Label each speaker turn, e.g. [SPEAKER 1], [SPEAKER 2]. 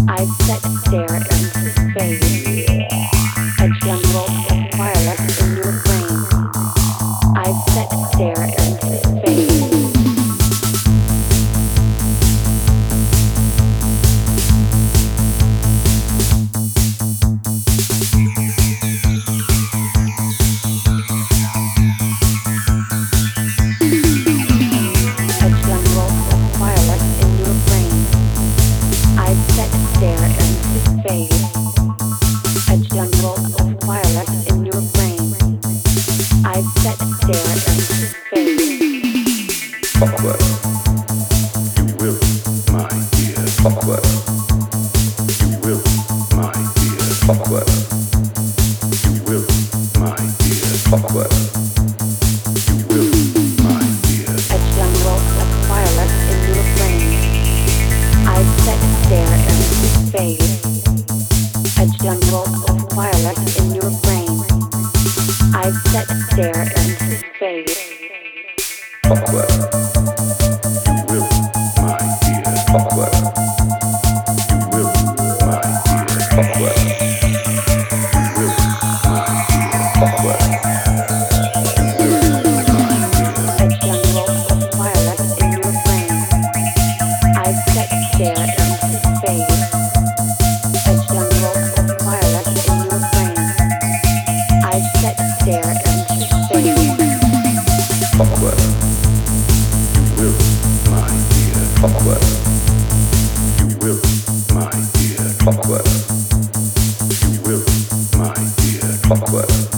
[SPEAKER 1] I set stare into space, a jungle of firelight in your brain. I set stare into space. A jungle of firelight in your brain. I set stare into space. A jungle of firelight in your brain. I set stare into space.
[SPEAKER 2] Clockwork, you will, my dear. Clockwork, you will, my dear. Clockwork, you will, my dear. Clockwork, you will, my dear.
[SPEAKER 1] A jungle of firelight in your brain. I set stare into space. A jungle of firelight in your brain. I set stare into space.
[SPEAKER 2] Clockwork, you will, my dear. Clockwork, you will, my dear. Clockwork, you will, my dear. Clockwork, you will, my dear.
[SPEAKER 1] A jungle of firelight in your brain. I set stare into space. A jungle of firelight in your brain. I set stare into space.
[SPEAKER 2] Clockwork, you will, my dear. Clockwork, you will, my dear. Clockwork, you will, my dear. Clockwork.